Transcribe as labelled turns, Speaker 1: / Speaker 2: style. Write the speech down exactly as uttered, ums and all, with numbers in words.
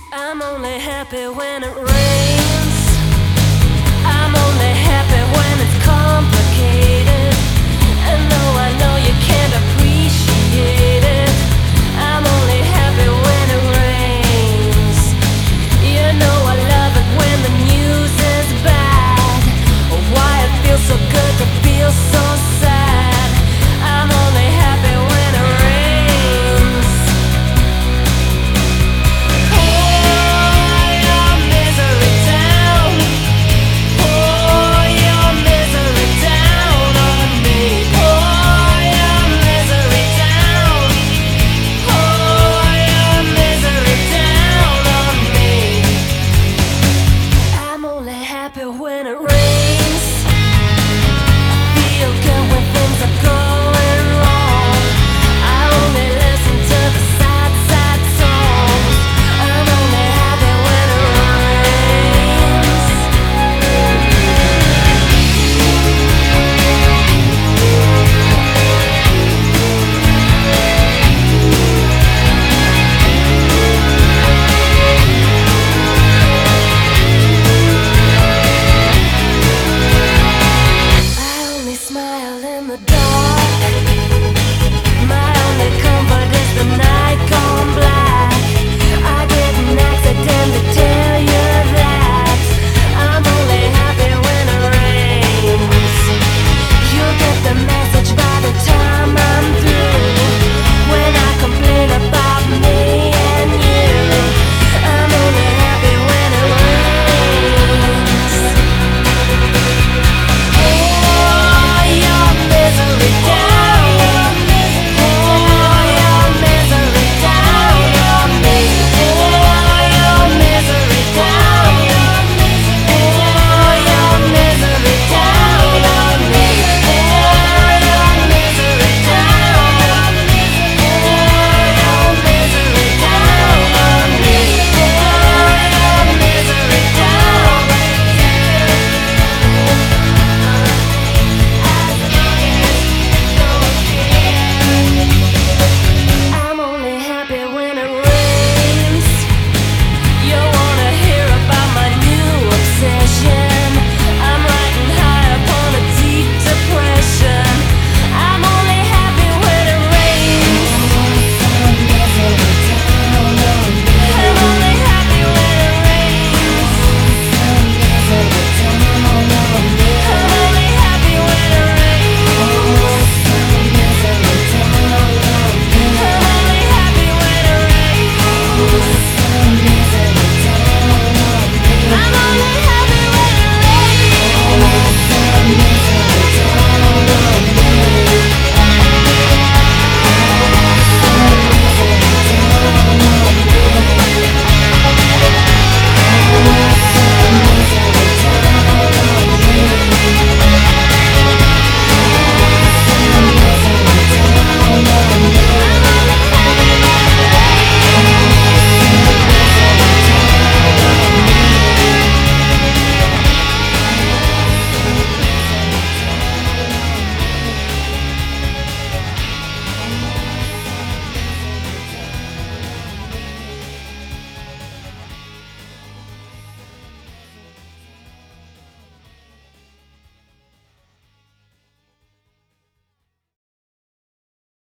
Speaker 1: I'm only happy when it rains. I'm only happy when it's complicated. And though I know you can't appreciate it, I'm only happy when it rains. You know I love it when the news is bad. Oh, why it feels so good to feel so sad. I'm only happy when it rains. Pour your misery down. Pour your misery down on me. Pour your misery down. Pour your misery down on me. I'm only happy when it rains. Feel good when things are going wrong. I only listen to the sad, sad songs. I'm only happy when it rains. I only smile in the dark. My only comfort is the night gone black. I didn't accidentally tell you that. I'm only happy when it rains. You'll get the message by the time I'm through. When I complain about me and you, I'm only happy when it rains. Pour your misery down. Pour your misery down on me. Pour your misery down. Pour your misery down on me. Pour your misery down. Pour your misery down on me. Pour your misery down. I'm only happy when it rains. You wanna hear about my new obsession? I'm riding high upon a deep depression. I'm only happy when it rains. I'm only happy when it rains. I'm only happy when it rains. I'm only happy when it rains.